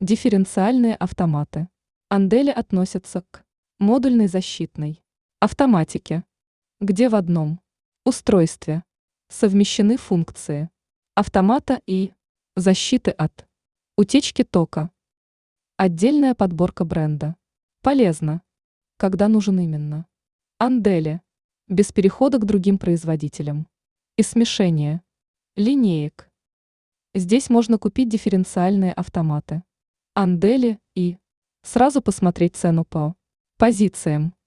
Дифференциальные автоматы. Андели относятся к модульной защитной автоматике, где в одном устройстве совмещены функции автомата и защиты от утечки тока. Отдельная подборка бренда. Полезно, когда нужен именно Андели, без перехода к другим производителям и смешения линеек. Здесь можно купить дифференциальные автоматы Андели и сразу посмотреть цену по позициям.